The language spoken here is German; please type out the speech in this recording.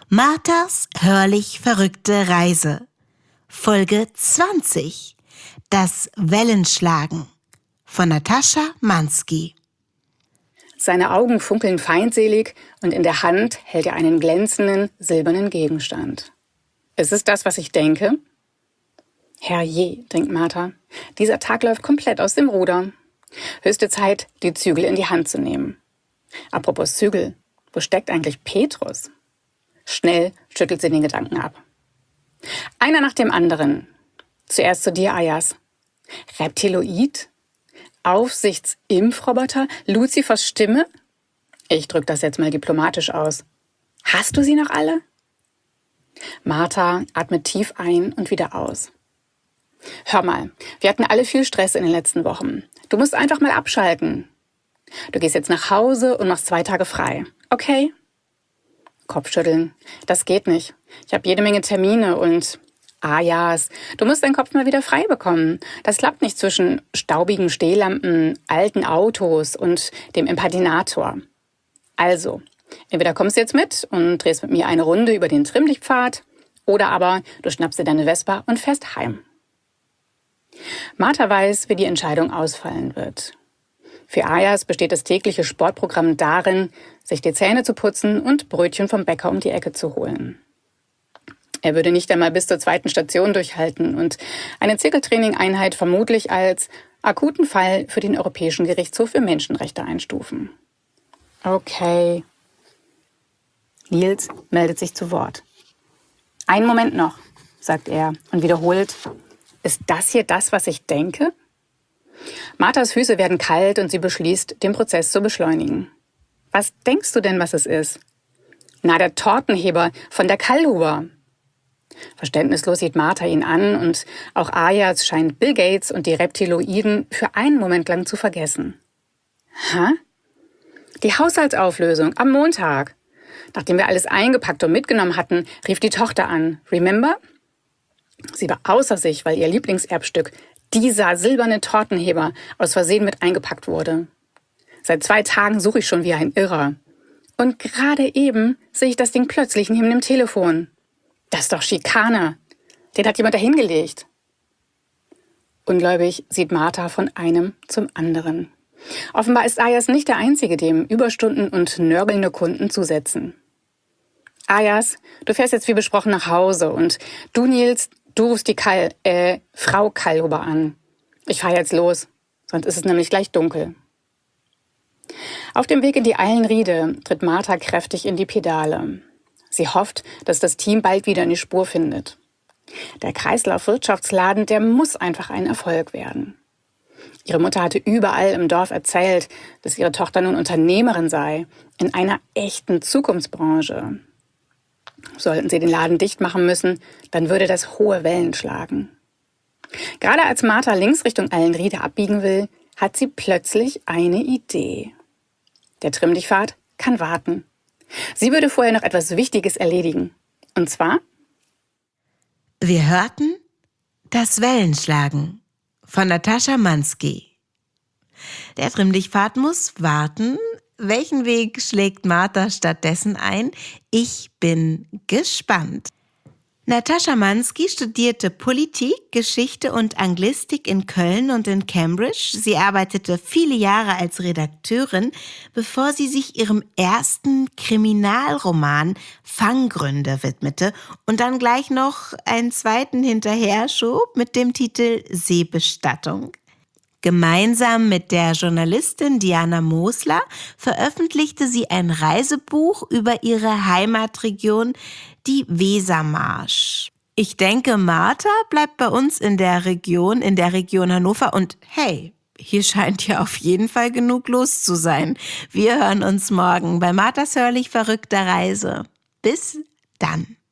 Marthas hörlich verrückte Reise. Folge 20. Das Wellenschlagen von Natascha Mansky. Seine Augen funkeln feindselig und in der Hand hält er einen glänzenden, silbernen Gegenstand. Ist es das, was ich denke? Herrje, denkt Martha, dieser Tag läuft komplett aus dem Ruder. Höchste Zeit, die Zügel in die Hand zu nehmen. Apropos Zügel, wo steckt eigentlich Petrus? Schnell schüttelt sie den Gedanken ab. Einer nach dem anderen. Zuerst zu dir, Ayas. Reptiloid? Aufsichtsimpfroboter? Luzifers Stimme? Ich drück das jetzt mal diplomatisch aus. Hast du sie noch alle? Martha atmet tief ein und wieder aus. Hör mal, wir hatten alle viel Stress in den letzten Wochen. Du musst einfach mal abschalten. Du gehst jetzt nach Hause und machst 2 Tage frei. Okay? Kopfschütteln. Das geht nicht. Ich habe jede Menge Termine und... Ayas, du musst deinen Kopf mal wieder frei bekommen. Das klappt nicht zwischen staubigen Stehlampen, alten Autos und dem Impaginator. Also, entweder kommst du jetzt mit und drehst mit mir eine Runde über den Trimmlichtpfad oder aber du schnappst dir deine Vespa und fährst heim. Martha weiß, wie die Entscheidung ausfallen wird. Für Ayas besteht das tägliche Sportprogramm darin, sich die Zähne zu putzen und Brötchen vom Bäcker um die Ecke zu holen. Er würde nicht einmal bis zur 2. Station durchhalten und eine Zirkeltraining-Einheit vermutlich als akuten Fall für den Europäischen Gerichtshof für Menschenrechte einstufen. Okay. Nils meldet sich zu Wort. Einen Moment noch, sagt er und wiederholt, ist das hier das, was ich denke? Marthas Füße werden kalt und sie beschließt, den Prozess zu beschleunigen. Was denkst du denn, was es ist? Na, der Tortenheber von der Kallhuber. Verständnislos sieht Martha ihn an und auch Ayas scheint Bill Gates und die Reptiloiden für einen Moment lang zu vergessen. Hä? Die Haushaltsauflösung am Montag. Nachdem wir alles eingepackt und mitgenommen hatten, rief die Tochter an. Remember? Sie war außer sich, weil ihr Lieblingserbstück, dieser silberne Tortenheber, aus Versehen mit eingepackt wurde. Seit 2 Tagen suche ich schon wie ein Irrer. Und gerade eben sehe ich das Ding plötzlich neben dem Telefon. Das ist doch Schikane. Den hat jemand dahingelegt. Ungläubig sieht Martha von einem zum anderen. Offenbar ist Ayas nicht der Einzige, dem Überstunden und nörgelnde Kunden zusetzen. Ayas, du fährst jetzt wie besprochen nach Hause und du, Nils, du rufst die Frau Kallhuber an. Ich fahre jetzt los, sonst ist es nämlich gleich dunkel. Auf dem Weg in die Eilenriede tritt Martha kräftig in die Pedale. Sie hofft, dass das Team bald wieder in die Spur findet. Der Kreislauf-Wirtschaftsladen, der muss einfach ein Erfolg werden. Ihre Mutter hatte überall im Dorf erzählt, dass ihre Tochter nun Unternehmerin sei, in einer echten Zukunftsbranche. Sollten sie den Laden dicht machen müssen, dann würde das hohe Wellen schlagen. Gerade als Martha links Richtung Eilenriede abbiegen will, hat sie plötzlich eine Idee. Der Trimmlichtpfad kann warten. Sie würde vorher noch etwas Wichtiges erledigen. Und zwar? Wir hörten Das Wellenschlagen von Natascha Mansky. Der Trimmlichtpfad muss warten. Welchen Weg schlägt Martha stattdessen ein? Ich bin gespannt. Natascha Mansky studierte Politik, Geschichte und Anglistik in Köln und in Cambridge. Sie arbeitete viele Jahre als Redakteurin, bevor sie sich ihrem ersten Kriminalroman Fanggründe widmete und dann gleich noch einen zweiten hinterher schob mit dem Titel Seebestattung. Gemeinsam mit der Journalistin Diana Mosler veröffentlichte sie ein Reisebuch über ihre Heimatregion, die Wesermarsch. Ich denke, Martha bleibt bei uns in der Region Hannover und hey, hier scheint ja auf jeden Fall genug los zu sein. Wir hören uns morgen bei Marthas hörlich verrückter Reise. Bis dann.